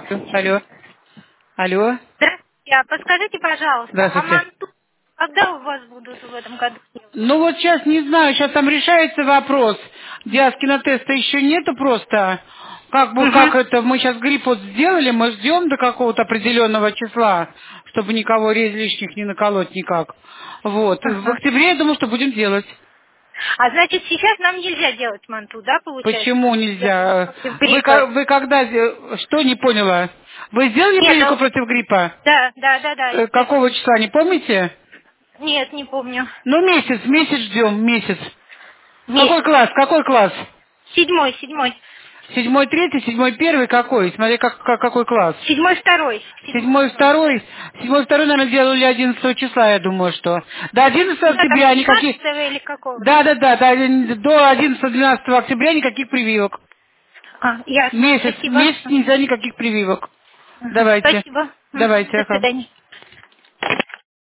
Алло. Алло. Здравствуйте. А подскажите, пожалуйста, а Здравствуйте. манту когда у вас будут в этом году делать? Ну вот сейчас не знаю, сейчас там решается вопрос. Диаскина теста еще нету просто. Как бы, как Угу. это, мы сейчас грипп вот сделали, мы ждем до какого-то определенного числа, чтобы никого лишних не наколоть никак. Вот. В Ага. октябре, я думаю, что будем делать. А значит, сейчас нам нельзя делать манту, да, получается? Почему Для нельзя? против Вы, гриппа. вы когда, что не поняла? Вы сделали Нет, прививку против гриппа? да, Какого сделали. числа, не помните? Нет, не помню. Ну, месяц ждем, месяц. Какой Месяц. класс, какой класс? Седьмой. 7-й, 3-й, 7-й, 1-й, какой? Смотри, какой класс. Седьмой, второй. 7-й, 2-й, 7-й, 2-й, наверное, делали 11 числа, я думаю, что. До 11 Да, там октября никаких... 17 или какого? Да, до 11-12 октября никаких прививок. А, ясно. Месяц Спасибо. нельзя никаких прививок. Ага. Давайте, Спасибо. давайте, До ага. свидания.